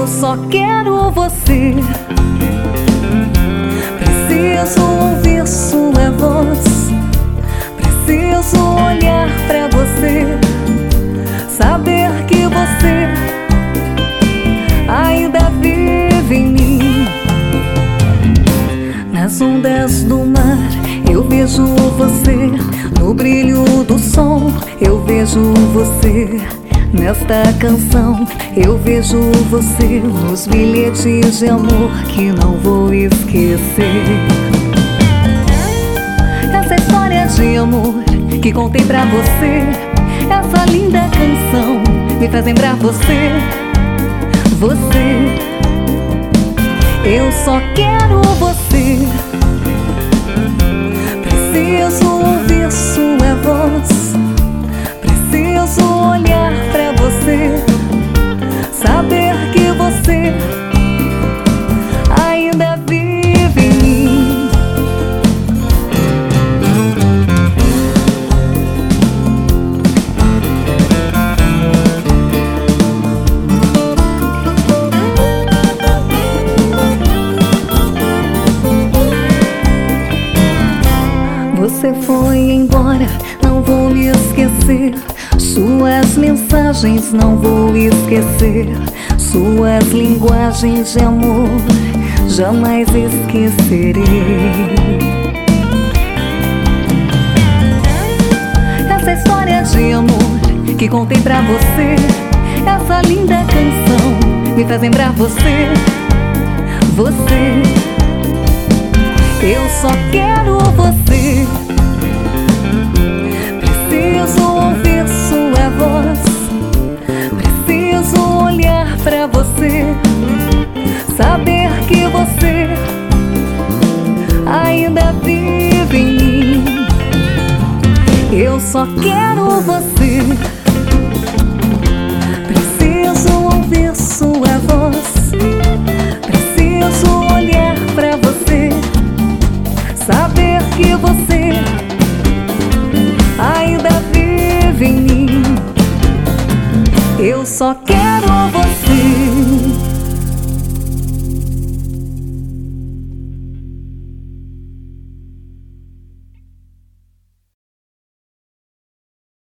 Eu só quero você. Preciso ouvir sua voz, preciso olhar pra você, saber que você ainda vive em mim. Nas ondas do mar eu vejo você, no brilho do sol eu vejo você. Nesta canção eu vejo você, nos bilhetes de amor que não vou esquecer. Essa história de amor que contei pra você, essa linda canção me faz lembrar você. Você, eu só quero você. Preciso ouvir sua voz, preciso olhar pra você, saber que você ainda vive em mim. Você foi embora, não vou me esquecer. Suas mensagens não vou esquecer. Suas linguagens de amor jamais esquecerei. Essa história de amor que contei pra você, essa linda canção me faz lembrar você. Você, eu só quero você. Preciso ouvir sua voz, preciso olhar pra você, saber que você ainda vive em mim. Eu só quero você. Preciso ouvir sua voz, preciso olhar pra você, saber que você ainda vive em mim. Eu só quero você.